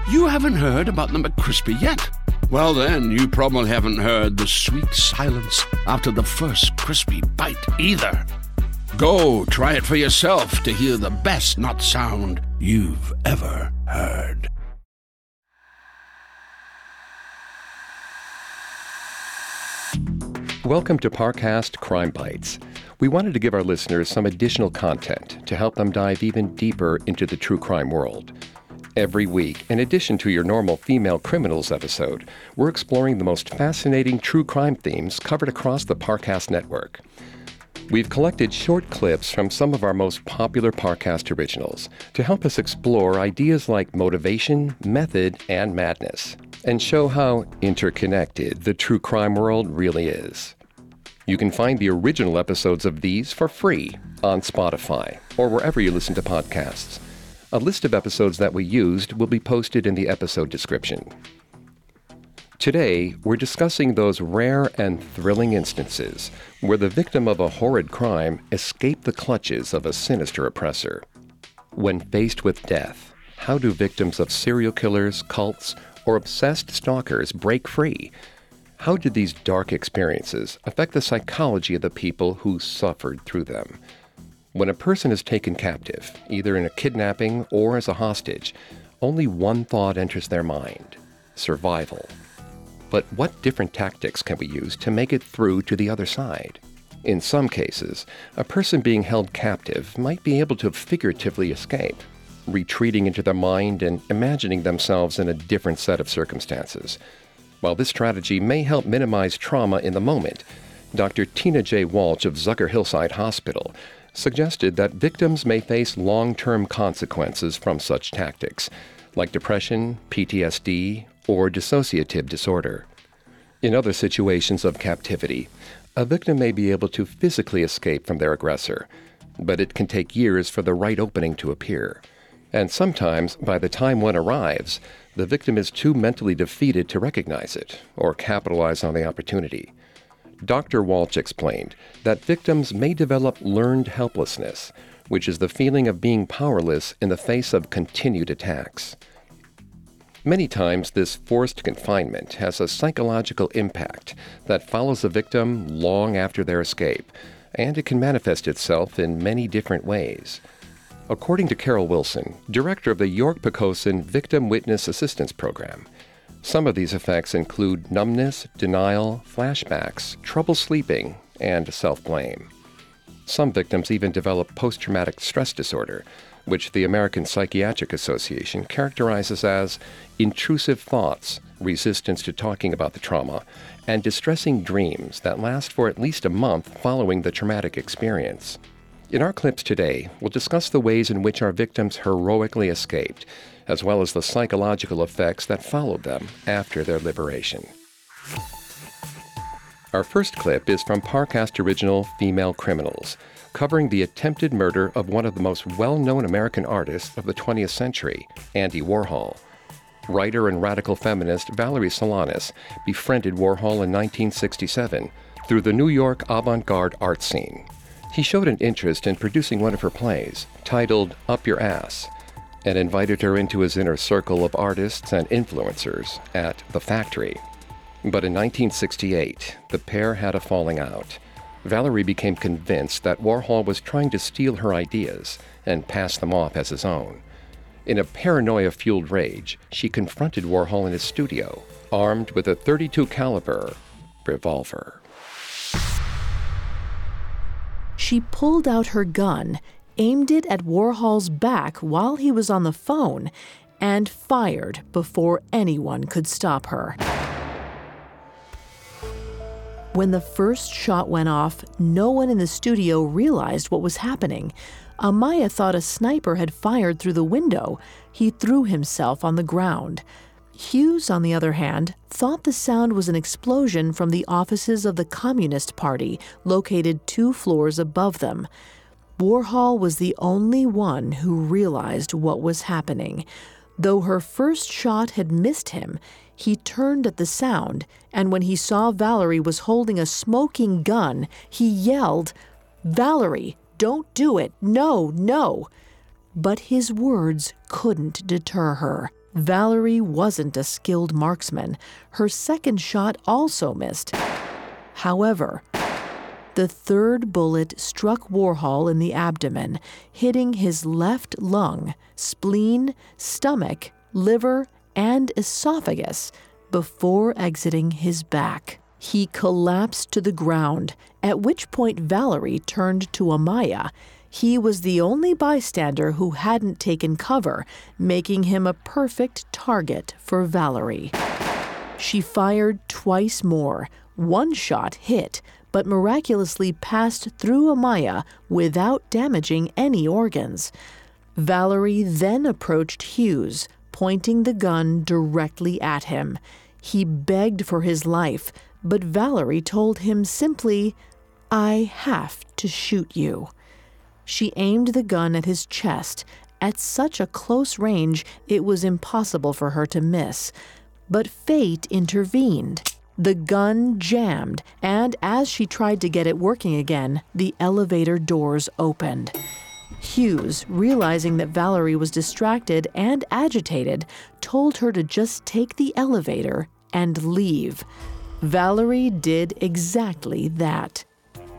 You haven't heard about the McCrispy yet? Well then, you probably haven't heard the sweet silence after the first crispy bite either. Go try it for yourself to hear the best nut sound you've ever heard. Welcome to Parcast Crime Bites. We wanted to give our listeners some additional content to help them dive even deeper into the true crime world. Every week, in addition to your normal Female Criminals episode, we're exploring the most fascinating true crime themes covered across the Parcast network. We've collected short clips from some of our most popular Parcast originals to help us explore ideas like motivation, method, and madness, and show how interconnected the true crime world really is. You can find the original episodes of these for free on Spotify or wherever you listen to podcasts. A list of episodes that we used will be posted in the episode description. Today, we're discussing those rare and thrilling instances where the victim of a horrid crime escaped the clutches of a sinister oppressor. When faced with death, how do victims of serial killers, cults, or obsessed stalkers break free? How did these dark experiences affect the psychology of the people who suffered through them? When a person is taken captive, either in a kidnapping or as a hostage, only one thought enters their mind: survival. But what different tactics can we use to make it through to the other side? In some cases, a person being held captive might be able to figuratively escape, retreating into their mind and imagining themselves in a different set of circumstances. While this strategy may help minimize trauma in the moment, Dr. Tina J. Walsh of Zucker Hillside Hospital suggested that victims may face long-term consequences from such tactics, like depression, PTSD, or dissociative disorder. In other situations of captivity, a victim may be able to physically escape from their aggressor, but it can take years for the right opening to appear. And sometimes, by the time one arrives, the victim is too mentally defeated to recognize it or capitalize on the opportunity. Dr. Walsh explained that victims may develop learned helplessness, which is the feeling of being powerless in the face of continued attacks. Many times, this forced confinement has a psychological impact that follows a victim long after their escape, and it can manifest itself in many different ways. According to Carol Wilson, director of the York-Poquoson Victim Witness Assistance Program, some of these effects include numbness, denial, flashbacks, trouble sleeping, and self-blame. Some victims even develop post-traumatic stress disorder, which the American Psychiatric Association characterizes as intrusive thoughts, resistance to talking about the trauma, and distressing dreams that last for at least a month following the traumatic experience. In our clips today, we'll discuss the ways in which our victims heroically escaped, as well as the psychological effects that followed them after their liberation. Our first clip is from Parcast original Female Criminals, covering the attempted murder of one of the most well-known American artists of the 20th century, Andy Warhol. Writer and radical feminist Valerie Solanas befriended Warhol in 1967 through the New York avant-garde art scene. He showed an interest in producing one of her plays, titled Up Your Ass, and invited her into his inner circle of artists and influencers at The Factory. But in 1968, the pair had a falling out. Valerie became convinced that Warhol was trying to steal her ideas and pass them off as his own. In a paranoia-fueled rage, she confronted Warhol in his studio, armed with a .32 caliber revolver. She pulled out her gun, aimed it at Warhol's back while he was on the phone, and fired before anyone could stop her. When the first shot went off, no one in the studio realized what was happening. Amaya thought a sniper had fired through the window. He threw himself on the ground. Hughes, on the other hand, thought the sound was an explosion from the offices of the Communist Party, located 2 floors above them. Warhol was the only one who realized what was happening. Though her first shot had missed him, he turned at the sound, and when he saw Valerie was holding a smoking gun, he yelled, "Valerie, don't do it! No, no!" But his words couldn't deter her. Valerie wasn't a skilled marksman. Her second shot also missed. However, the third bullet struck Warhol in the abdomen, hitting his left lung, spleen, stomach, liver, and esophagus before exiting his back. He collapsed to the ground, at which point Valerie turned to Amaya. He was the only bystander who hadn't taken cover, making him a perfect target for Valerie. She fired twice more. One shot hit, but miraculously passed through Amaya without damaging any organs. Valerie then approached Hughes, pointing the gun directly at him. He begged for his life, but Valerie told him simply, "I have to shoot you." She aimed the gun at his chest. At such a close range, it was impossible for her to miss. But fate intervened. The gun jammed, and as she tried to get it working again, the elevator doors opened. Hughes, realizing that Valerie was distracted and agitated, told her to just take the elevator and leave. Valerie did exactly that.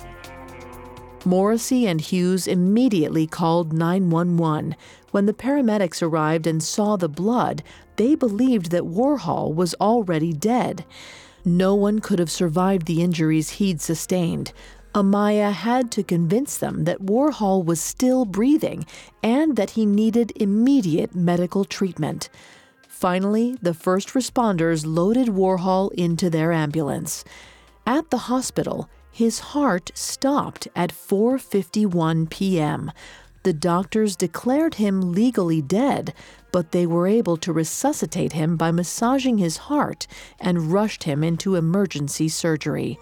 Morrissey and Hughes immediately called 911. When the paramedics arrived and saw the blood, they believed that Warhol was already dead. No one could have survived the injuries he'd sustained. Amaya had to convince them that Warhol was still breathing and that he needed immediate medical treatment. Finally, the first responders loaded Warhol into their ambulance. At the hospital, his heart stopped at 4:51 p.m. The doctors declared him legally dead, but they were able to resuscitate him by massaging his heart and rushed him into emergency surgery.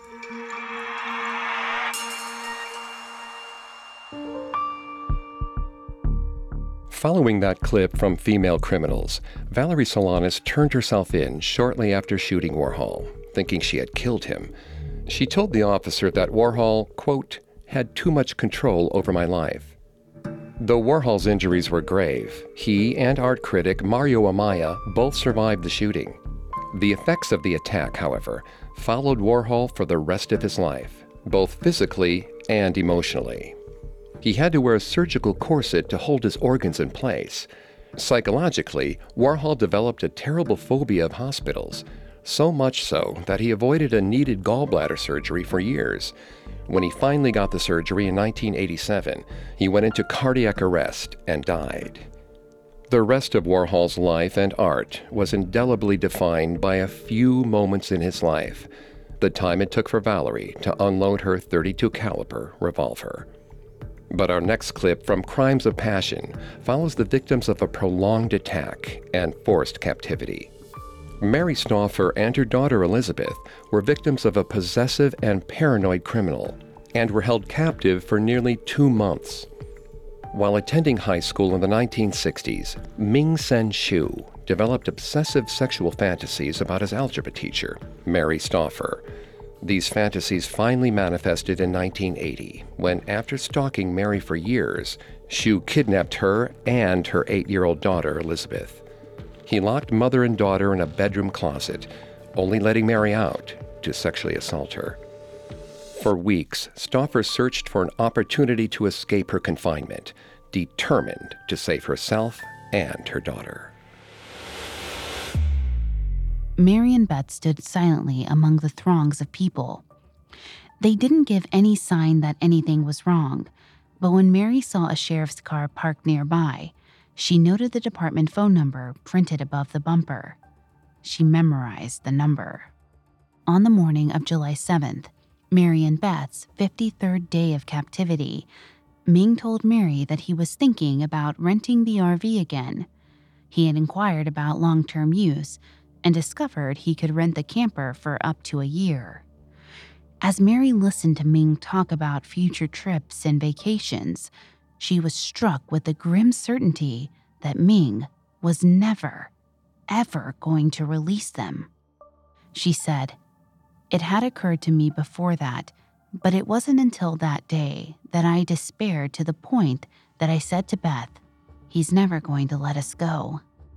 Following that clip from Female Criminals, Valerie Solanas turned herself in shortly after shooting Warhol, thinking she had killed him. She told the officer that Warhol, quote, had too much control over my life. Though Warhol's injuries were grave, he and art critic Mario Amaya both survived the shooting. The effects of the attack, however, followed Warhol for the rest of his life, both physically and emotionally. He had to wear a surgical corset to hold his organs in place. Psychologically, Warhol developed a terrible phobia of hospitals, so much so that he avoided a needed gallbladder surgery for years. When he finally got the surgery in 1987, he went into cardiac arrest and died. The rest of Warhol's life and art was indelibly defined by a few moments in his life, the time it took for Valerie to unload her .32 caliber revolver. But our next clip from Crimes of Passion follows the victims of a prolonged attack and forced captivity. Mary Stauffer and her daughter Elizabeth were victims of a possessive and paranoid criminal and were held captive for nearly 2 months. While attending high school in the 1960s, Ming-Sen Hsu developed obsessive sexual fantasies about his algebra teacher, Mary Stauffer. These fantasies finally manifested in 1980, when, after stalking Mary for years, Hsu kidnapped her and her 8-year-old daughter, Elizabeth. He locked mother and daughter in a bedroom closet, only letting Mary out to sexually assault her. For weeks, Stauffer searched for an opportunity to escape her confinement, determined to save herself and her daughter. Mary and Beth stood silently among the throngs of people. They didn't give any sign that anything was wrong, but when Mary saw a sheriff's car parked nearby, she noted the department phone number printed above the bumper. She memorized the number. On the morning of July 7th, Mary and Beth's 53rd day of captivity, Ming told Mary that he was thinking about renting the RV again. He had inquired about long-term use and discovered he could rent the camper for up to a year. As Mary listened to Ming talk about future trips and vacations, she was struck with the grim certainty that Ming was never, ever going to release them. She said, "It had occurred to me before that, but it wasn't until that day that I despaired to the point that I said to Beth, 'He's never going to let us go.'"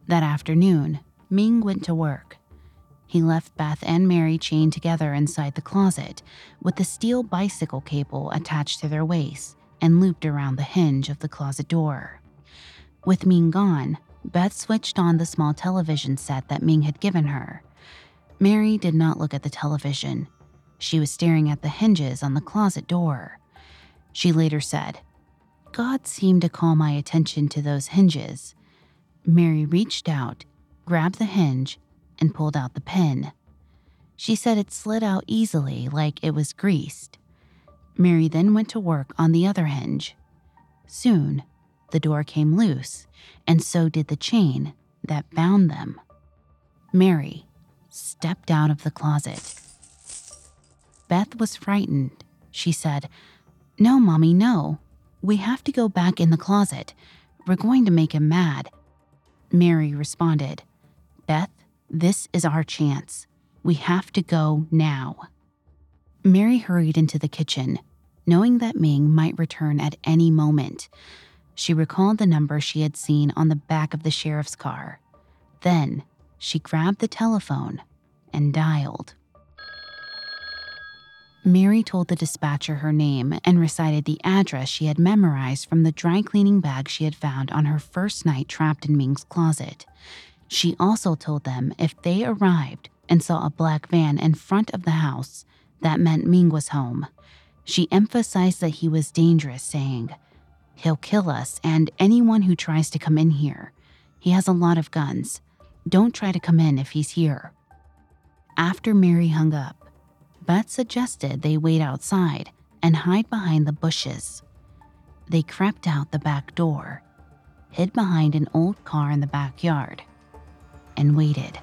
That afternoon, Ming went to work. He left Beth and Mary chained together inside the closet with the steel bicycle cable attached to their waists and looped around the hinge of the closet door. With Ming gone, Beth switched on the small television set that Ming had given her. Mary did not look at the television. She was staring at the hinges on the closet door. She later said, "God seemed to call my attention to those hinges." Mary reached out, grabbed the hinge, and pulled out the pin. She said it slid out easily, like it was greased. Mary then went to work on the other hinge. Soon, the door came loose, and so did the chain that bound them. Mary stepped out of the closet. Beth was frightened. She said, "No, Mommy, no. We have to go back in the closet. We're going to make him mad." Mary responded, "Beth, this is our chance. We have to go now." Mary hurried into the kitchen, knowing that Ming might return at any moment. She recalled the number she had seen on the back of the sheriff's car. Then, she grabbed the telephone and dialed. Mary told the dispatcher her name and recited the address she had memorized from the dry cleaning bag she had found on her first night trapped in Ming's closet. She also told them if they arrived and saw a black van in front of the house, that meant Ming was home. She emphasized that he was dangerous, saying, "He'll kill us and anyone who tries to come in here. He has a lot of guns. Don't try to come in if he's here." After Mary hung up, Beth suggested they wait outside and hide behind the bushes. They crept out the back door, hid behind an old car in the backyard, and waited.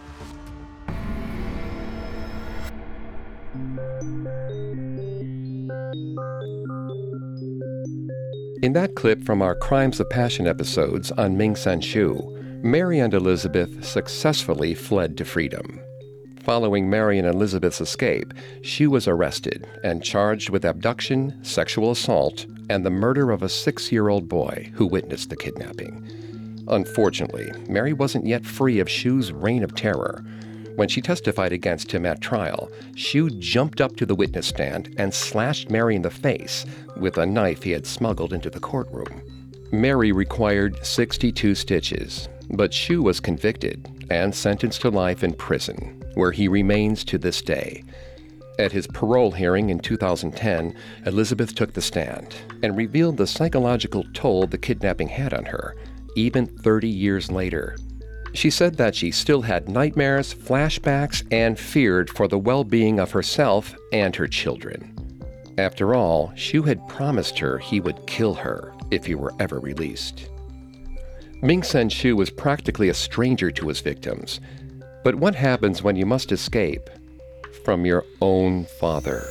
In that clip from our Crimes of Passion episodes on Ming Sanshou, Mary and Elizabeth successfully fled to freedom. Following Mary and Elizabeth's escape, Xu was arrested and charged with abduction, sexual assault, and the murder of a 6-year-old boy who witnessed the kidnapping. Unfortunately, Mary wasn't yet free of Xu's reign of terror. When she testified against him at trial, Xu jumped up to the witness stand and slashed Mary in the face with a knife he had smuggled into the courtroom. Mary required 62 stitches, but Xu was convicted and sentenced to life in prison, where he remains to this day. At his parole hearing in 2010, Elizabeth took the stand and revealed the psychological toll the kidnapping had on her, even 30 years later. She said that she still had nightmares, flashbacks, and feared for the well-being of herself and her children. After all, Xu had promised her he would kill her if he were ever released. Ming Sanshou was practically a stranger to his victims. But what happens when you must escape from your own father?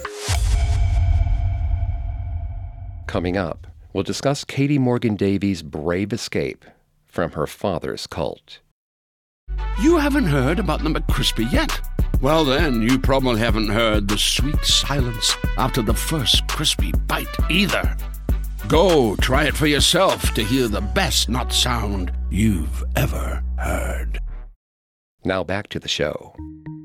Coming up, we'll discuss Katie Morgan Davies' brave escape from her father's cult. You haven't heard about the McCrispy yet? Well then, you probably haven't heard the sweet silence after the first crispy bite either. Go try it for yourself to hear the best nut sound you've ever heard. Now back to the show.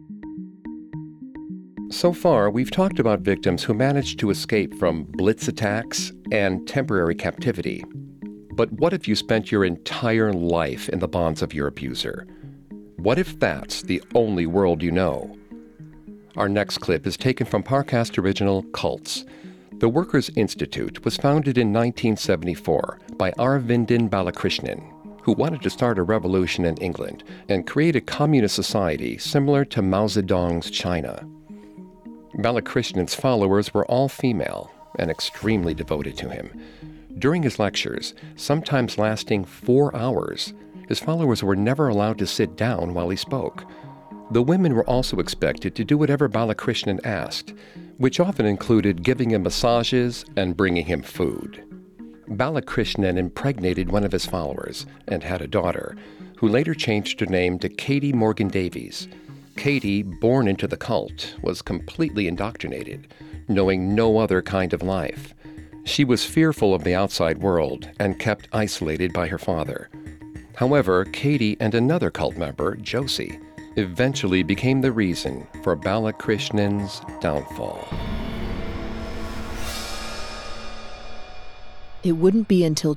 So far, we've talked about victims who managed to escape from blitz attacks and temporary captivity. But what if you spent your entire life in the bonds of your abuser? What if that's the only world you know? Our next clip is taken from Parcast original Cults. The Workers' Institute was founded in 1974 by Aravindan Balakrishnan, who wanted to start a revolution in England and create a communist society similar to Mao Zedong's China. Balakrishnan's followers were all female and extremely devoted to him. During his lectures, sometimes lasting 4 hours, his followers were never allowed to sit down while he spoke. The women were also expected to do whatever Balakrishnan asked, which often included giving him massages and bringing him food. Balakrishnan impregnated one of his followers and had a daughter, who later changed her name to Katie Morgan Davies. Katie, born into the cult, was completely indoctrinated, knowing no other kind of life. She was fearful of the outside world and kept isolated by her father. However, Katie and another cult member, Josie, eventually became the reason for Balakrishnan's downfall. It wouldn't be until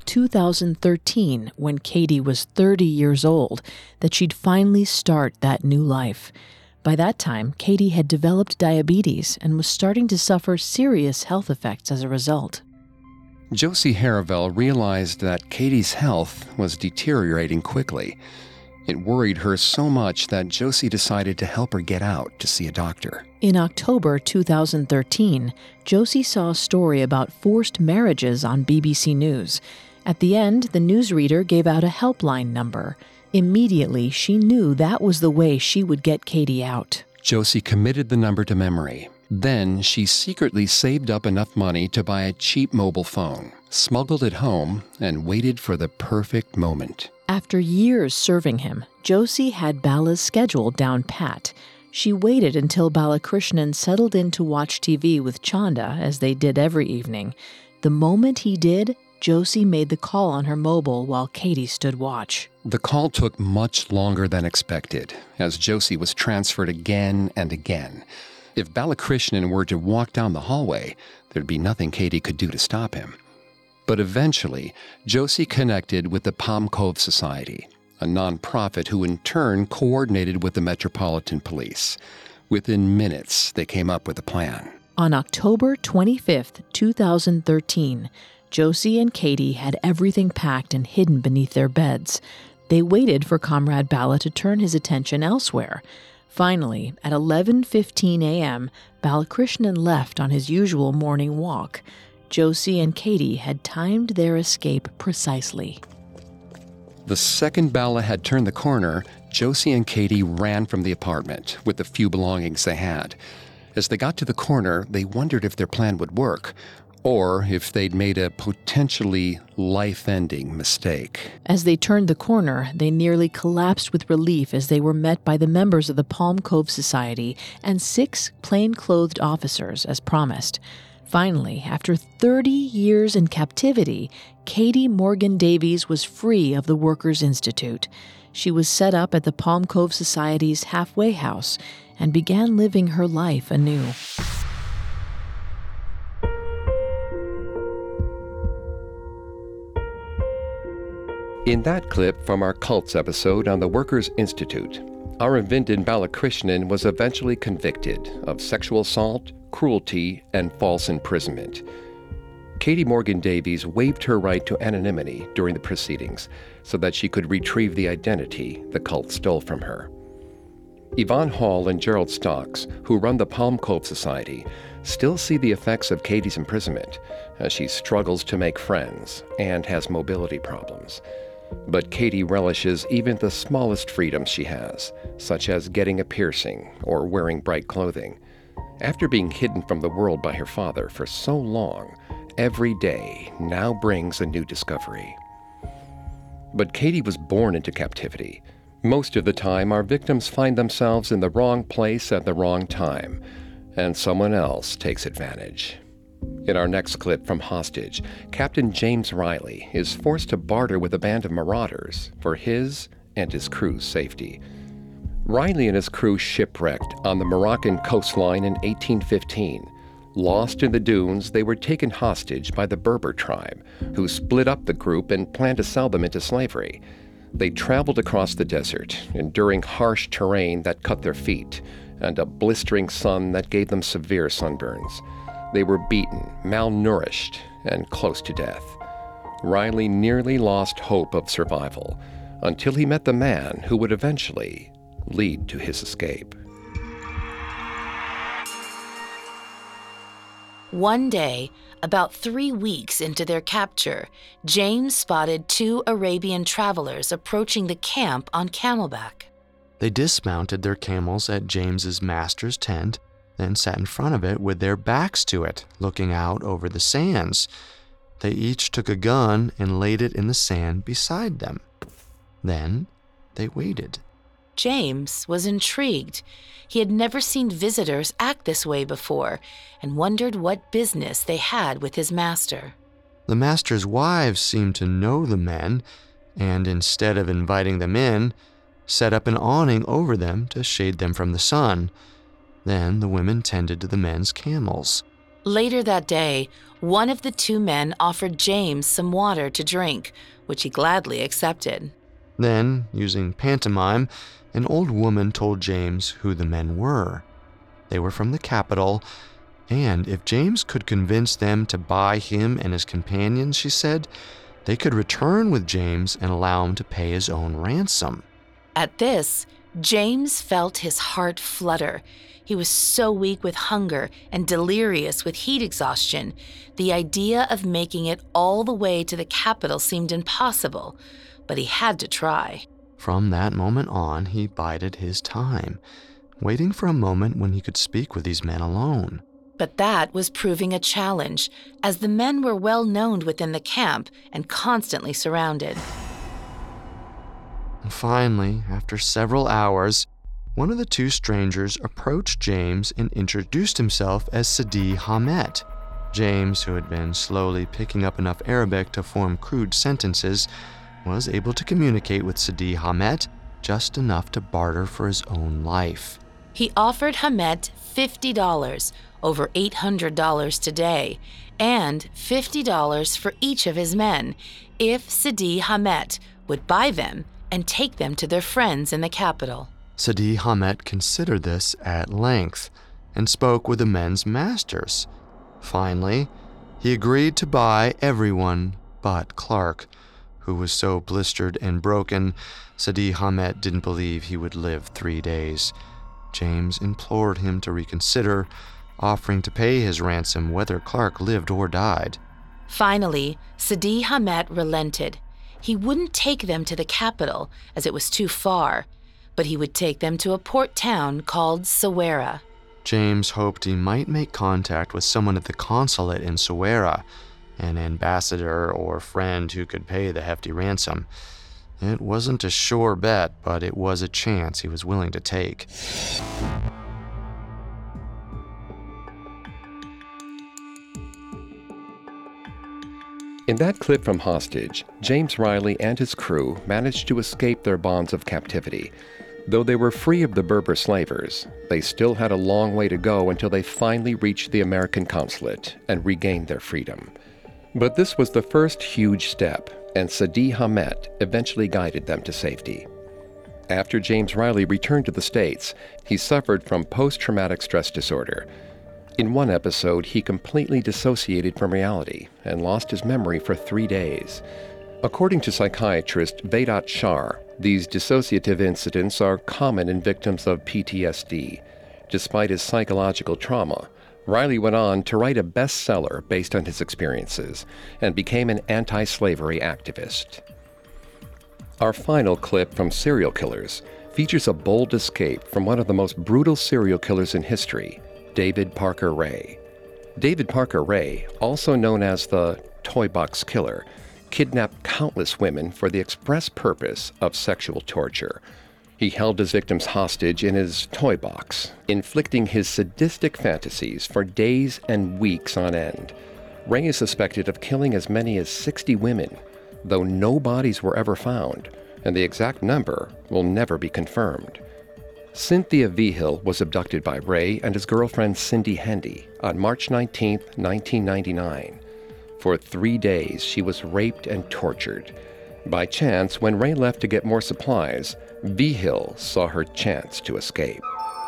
2013, when Katie was 30 years old, that she'd finally start that new life. By that time, Katie had developed diabetes and was starting to suffer serious health effects as a result. Josie Haravel realized that Katie's health was deteriorating quickly. It worried her so much that Josie decided to help her get out to see a doctor. In October 2013, Josie saw a story about forced marriages on BBC News. At the end, the newsreader gave out a helpline number. Immediately, she knew that was the way she would get Katie out. Josie committed the number to memory. Then she secretly saved up enough money to buy a cheap mobile phone, smuggled it home, and waited for the perfect moment. After years serving him, Josie had Bala's schedule down pat. She waited until Balakrishnan settled in to watch TV with Chanda, as they did every evening. The moment he did, Josie made the call on her mobile while Katie stood watch. The call took much longer than expected, as Josie was transferred again and again. If Balakrishnan were to walk down the hallway, there'd be nothing Katie could do to stop him. But eventually, Josie connected with the Palm Cove Society, a nonprofit who in turn coordinated with the Metropolitan Police. Within minutes, they came up with a plan. On October 25th, 2013, Josie and Katie had everything packed and hidden beneath their beds. They waited for Comrade Bala to turn his attention elsewhere. Finally, at 11:15 a.m., Balakrishnan left on his usual morning walk. Josie and Katie had timed their escape precisely. The second Bala had turned the corner, Josie and Katie ran from the apartment with the few belongings they had. As they got to the corner, they wondered if their plan would work, or if they'd made a potentially life-ending mistake. As they turned the corner, they nearly collapsed with relief as they were met by the members of the Palm Cove Society and 6 plain-clothed officers, as promised. Finally, after 30 years in captivity, Katie Morgan Davies was free of the Workers' Institute. She was set up at the Palm Cove Society's halfway house and began living her life anew. In that clip from our Cults episode on the Workers' Institute, Aravindan Balakrishnan was eventually convicted of sexual assault, cruelty, and false imprisonment. Katie Morgan Davies waived her right to anonymity during the proceedings so that she could retrieve the identity the cult stole from her. Yvonne Hall and Gerald Stocks, who run the Palm Cove Society, still see the effects of Katie's imprisonment as she struggles to make friends and has mobility problems. But Katie relishes even the smallest freedoms she has, such as getting a piercing or wearing bright clothing. After being hidden from the world by her father for so long, every day now brings a new discovery. But Katie was born into captivity. Most of the time, our victims find themselves in the wrong place at the wrong time, and someone else takes advantage. In our next clip from Hostage, Captain James Riley is forced to barter with a band of marauders for his and his crew's safety. Riley and his crew shipwrecked on the Moroccan coastline in 1815. Lost in the dunes, they were taken hostage by the Berber tribe, who split up the group and planned to sell them into slavery. They traveled across the desert, enduring harsh terrain that cut their feet, and a blistering sun that gave them severe sunburns. They were beaten, malnourished, and close to death. Riley nearly lost hope of survival until he met the man who would eventually lead to his escape. One day, about 3 weeks into their capture, James spotted 2 Arabian travelers approaching the camp on camelback. They dismounted their camels at James's master's tent, then sat in front of it with their backs to it, looking out over the sands. They each took a gun and laid it in the sand beside them. Then they waited. James was intrigued. He had never seen visitors act this way before and wondered what business they had with his master. The master's wives seemed to know the men, and instead of inviting them in, set up an awning over them to shade them from the sun. Then the women tended to the men's camels. Later that day, one of the two men offered James some water to drink, which he gladly accepted. Then, using pantomime, an old woman told James who the men were. They were from the capital, and if James could convince them to buy him and his companions, she said, they could return with James and allow him to pay his own ransom. At this, James felt his heart flutter. He was so weak with hunger and delirious with heat exhaustion. The idea of making it all the way to the capital seemed impossible, but he had to try. From that moment on, he bided his time, waiting for a moment when he could speak with these men alone. But that was proving a challenge, as the men were well known within the camp and constantly surrounded. Finally, after several hours, one of the two strangers approached James and introduced himself as Sidi Hamet. James, who had been slowly picking up enough Arabic to form crude sentences, was able to communicate with Sidi Hamet just enough to barter for his own life. He offered Hamet $50, over $800 today, and $50 for each of his men, if Sidi Hamet would buy them and take them to their friends in the capital. Sidi Hamet considered this at length and spoke with the men's masters. Finally, he agreed to buy everyone but Clark, who was so blistered and broken, Sidi Hamet didn't believe he would live 3 days. James implored him to reconsider, offering to pay his ransom whether Clark lived or died. Finally, Sidi Hamet relented. He wouldn't take them to the capital, as it was too far, but he would take them to a port town called Sawera. James hoped he might make contact with someone at the consulate in Sawera, an ambassador or friend who could pay the hefty ransom. It wasn't a sure bet, but it was a chance he was willing to take. In that clip from Hostage, James Riley and his crew managed to escape their bonds of captivity. Though they were free of the Berber slavers, they still had a long way to go until they finally reached the American consulate and regained their freedom. But this was the first huge step, and Sidi Hamet eventually guided them to safety. After James Riley returned to the States, he suffered from post-traumatic stress disorder. In one episode, he completely dissociated from reality and lost his memory for 3 days. According to psychiatrist Vedat Shar, these dissociative incidents are common in victims of PTSD. Despite his psychological trauma, Riley went on to write a bestseller based on his experiences and became an anti-slavery activist. Our final clip from Serial Killers features a bold escape from one of the most brutal serial killers in history, David Parker Ray. David Parker Ray, also known as the Toy Box Killer, kidnapped countless women for the express purpose of sexual torture. He held his victims hostage in his toy box, inflicting his sadistic fantasies for days and weeks on end. Ray is suspected of killing as many as 60 women, though no bodies were ever found, and the exact number will never be confirmed. Cynthia Vigil was abducted by Ray and his girlfriend Cindy Hendy on March 19, 1999. For 3 days, she was raped and tortured. By chance, when Ray left to get more supplies, Vigil saw her chance to escape.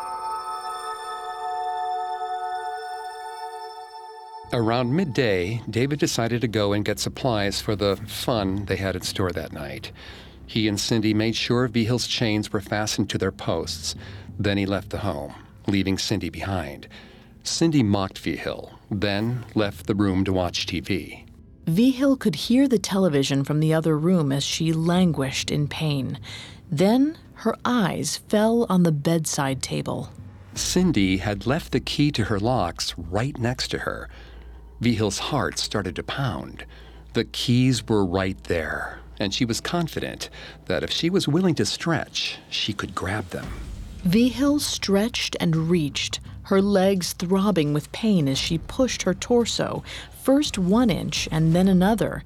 Around midday, David decided to go and get supplies for the fun they had in store that night. He and Cindy made sure Vigil's chains were fastened to their posts. Then he left the home, leaving Cindy behind. Cindy mocked Vigil, then left the room to watch TV. Vigil could hear the television from the other room as she languished in pain. Then her eyes fell on the bedside table. Cindy had left the key to her locks right next to her. Vigil's heart started to pound. The keys were right there, and she was confident that if she was willing to stretch, she could grab them. Vigil stretched and reached, her legs throbbing with pain as she pushed her torso, first 1 inch and then another.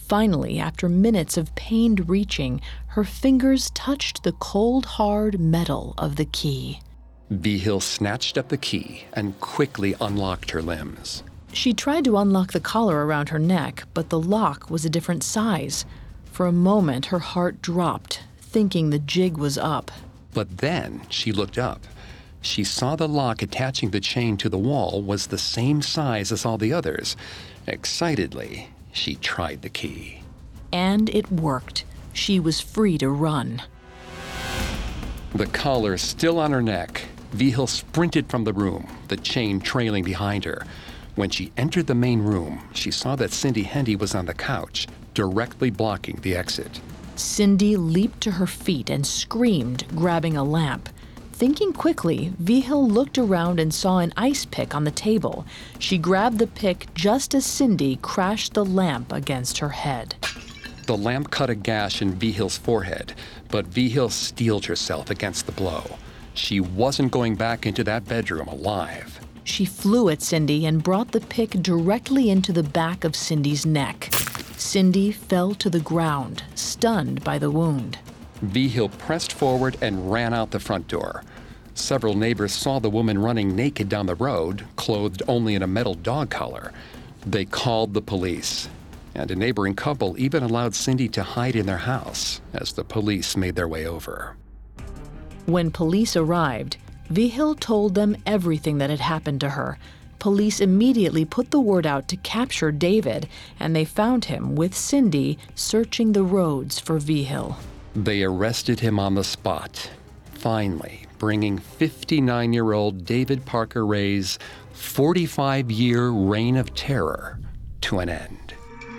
Finally, after minutes of pained reaching, her fingers touched the cold, hard metal of the key. Vigil snatched up the key and quickly unlocked her limbs. She tried to unlock the collar around her neck, but the lock was a different size. For a moment, her heart dropped, thinking the jig was up. But then she looked up. She saw the lock attaching the chain to the wall was the same size as all the others. Excitedly, she tried the key. And it worked. She was free to run. The collar still on her neck, Vigil sprinted from the room, the chain trailing behind her. When she entered the main room, she saw that Cindy Hendy was on the couch, directly blocking the exit. Cindy leaped to her feet and screamed, grabbing a lamp. Thinking quickly, Vigil looked around and saw an ice pick on the table. She grabbed the pick just as Cindy crashed the lamp against her head. The lamp cut a gash in Vigil's forehead, but Vigil steeled herself against the blow. She wasn't going back into that bedroom alive. She flew at Cindy and brought the pick directly into the back of Cindy's neck. Cindy fell to the ground, stunned by the wound. Vigil pressed forward and ran out the front door. Several neighbors saw the woman running naked down the road, clothed only in a metal dog collar. They called the police, and a neighboring couple even allowed Cindy to hide in their house as the police made their way over. When police arrived, Vigil told them everything that had happened to her. Police immediately put the word out to capture David, and they found him with Cindy searching the roads for Vigil. They arrested him on the spot, finally bringing 59-year-old David Parker Ray's 45-year reign of terror to an end.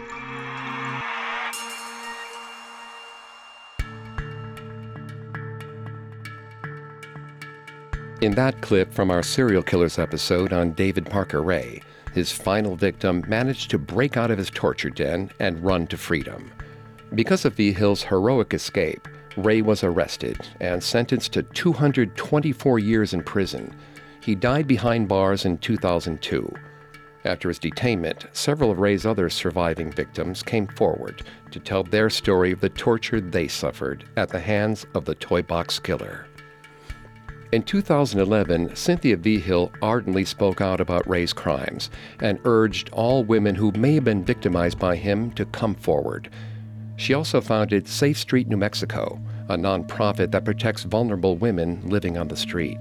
In that clip from our Serial Killers episode on David Parker Ray, his final victim managed to break out of his torture den and run to freedom. Because of Vigil's heroic escape, Ray was arrested and sentenced to 224 years in prison. He died behind bars in 2002. After his detainment, several of Ray's other surviving victims came forward to tell their story of the torture they suffered at the hands of the Toy Box Killer. In 2011, Cynthia Vigil ardently spoke out about Ray's crimes and urged all women who may have been victimized by him to come forward. She also founded Safe Street New Mexico, a nonprofit that protects vulnerable women living on the street.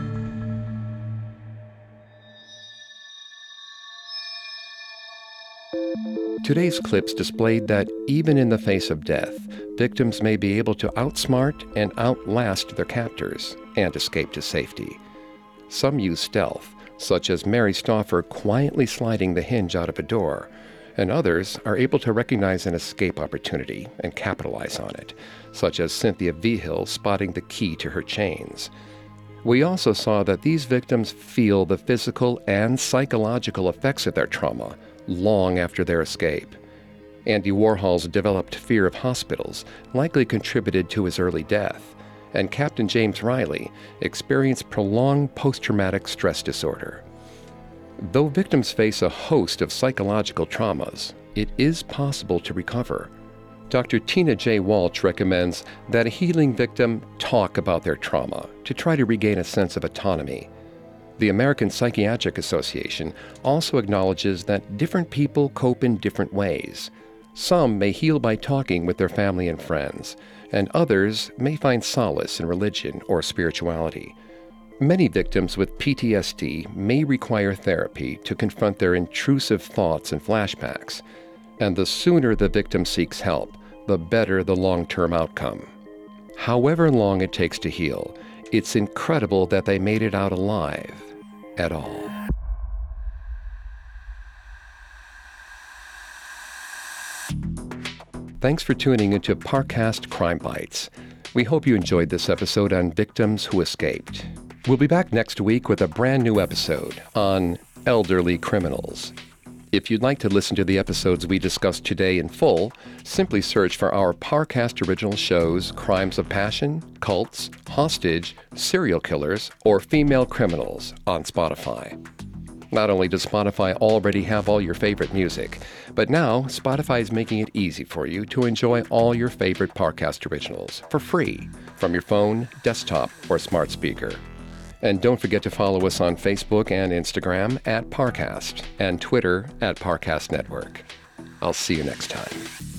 Today's clips displayed that even in the face of death, victims may be able to outsmart and outlast their captors and escape to safety. Some use stealth, such as Mary Stauffer quietly sliding the hinge out of a door, and others are able to recognize an escape opportunity and capitalize on it, such as Cynthia Vigil spotting the key to her chains. We also saw that these victims feel the physical and psychological effects of their trauma long after their escape. Andy Warhol's developed fear of hospitals likely contributed to his early death, and Captain James Riley experienced prolonged post-traumatic stress disorder. Though victims face a host of psychological traumas, it is possible to recover. Dr. Tina J. Walsh recommends that a healing victim talk about their trauma to try to regain a sense of autonomy. The American Psychiatric Association also acknowledges that different people cope in different ways. Some may heal by talking with their family and friends, and others may find solace in religion or spirituality. Many victims with PTSD may require therapy to confront their intrusive thoughts and flashbacks, and the sooner the victim seeks help, the better the long-term outcome. However long it takes to heal, it's incredible that they made it out alive at all. Thanks for tuning into Parcast Crime Bites. We hope you enjoyed this episode on victims who escaped. We'll be back next week with a brand new episode on elderly criminals. If you'd like to listen to the episodes we discussed today in full, simply search for our Parcast original shows Crimes of Passion, Cults, Hostage, Serial Killers, or Female Criminals on Spotify. Not only does Spotify already have all your favorite music, but now Spotify is making it easy for you to enjoy all your favorite Parcast originals for free from your phone, desktop, or smart speaker. And don't forget to follow us on Facebook and Instagram at Parcast and Twitter at Parcast Network. I'll see you next time.